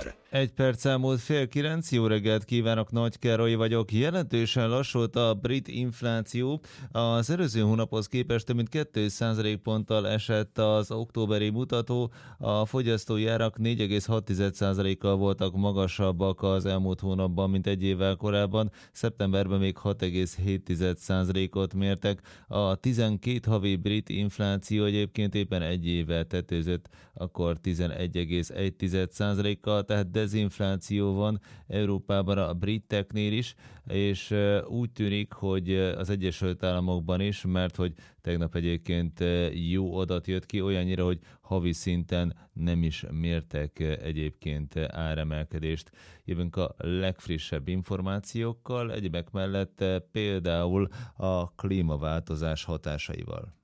Egy perc elmúlt 8:30, jó reggelt kívánok, Nagy Károly vagyok. Jelentősen lassult a brit infláció. Az előző hónaphoz képest több mint 2 ponttal esett az októberi mutató. A fogyasztói árak 4,6%-kal voltak magasabbak az elmúlt hónapban, mint egy évvel korábban. Szeptemberben még 6,7%-ot mértek. A 12 havi brit infláció egyébként éppen egy évvel tetőzött, akkor 11,1%-kal, tehát dezinfláció van Európában a briteknél is, és úgy tűnik, hogy az Egyesült Államokban is, mert hogy tegnap egyébként jó adat jött ki, olyannyira, hogy havi szinten nem is mértek egyébként áremelkedést. Jövünk a legfrissebb információkkal, egyebek mellett például a klímaváltozás hatásaival.